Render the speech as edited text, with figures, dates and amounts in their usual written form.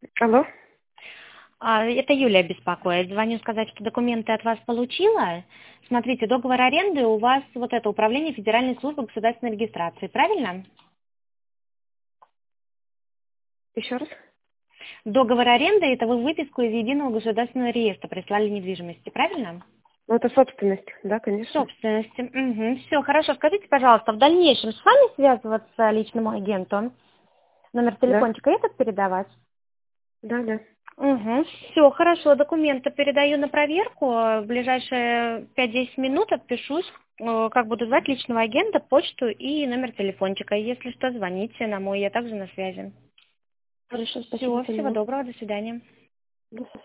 Алло. Это Юлия беспокоит. Звоню сказать, что документы от вас получила. Смотрите, договор аренды у вас вот это Управление Федеральной службы государственной регистрации, правильно? Еще раз. Договор аренды – это вы выписку из Единого государственного реестра прислали недвижимости, правильно? Ну, это собственность, да, конечно. Собственности. Угу. Все, хорошо. Скажите, пожалуйста, в дальнейшем с вами связываться личному агенту? Номер Да, телефончика этот передавать? да, да. Угу. Все, хорошо. Документы передаю на проверку. В ближайшие 5-10 минут отпишусь, как буду звать личного агента, почту и номер телефончика. Если что, звоните на мой, я также на связи. Хорошо, спасибо, Все, всего поняла. доброго, до свидания. До свидания.